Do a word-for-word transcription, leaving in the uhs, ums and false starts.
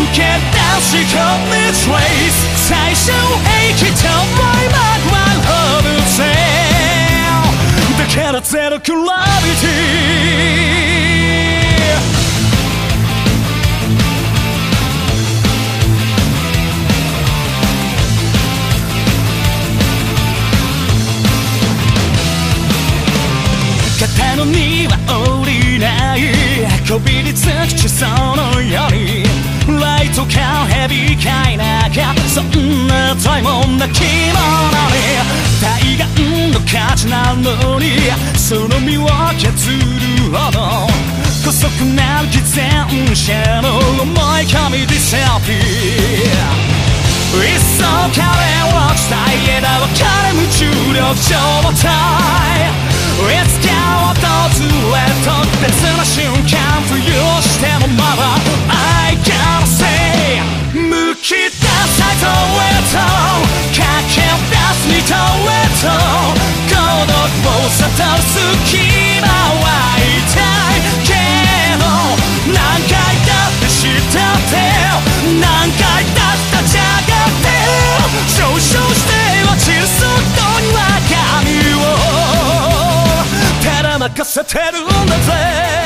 け出し込む trace 最初へ来た right back one of the same だからゼログラビティ肩の荷は降りないこびりつく地層のようにライト感ヘビーかい中そんなたいもんな着物に対岸の価値なのにその身を削るほど姑息な偽善者の思い込みディセピいっそ彼を伝え枝は彼無重力状態いつか訪れ特別な瞬間浮遊してもまだ I gotta say むき出さとへと駆け出す二頭へと孤独を悟る隙間は痛いけど何回だって知ったって何回だって立ち上がって上昇して落ちる速度には神を任せてるんだぜ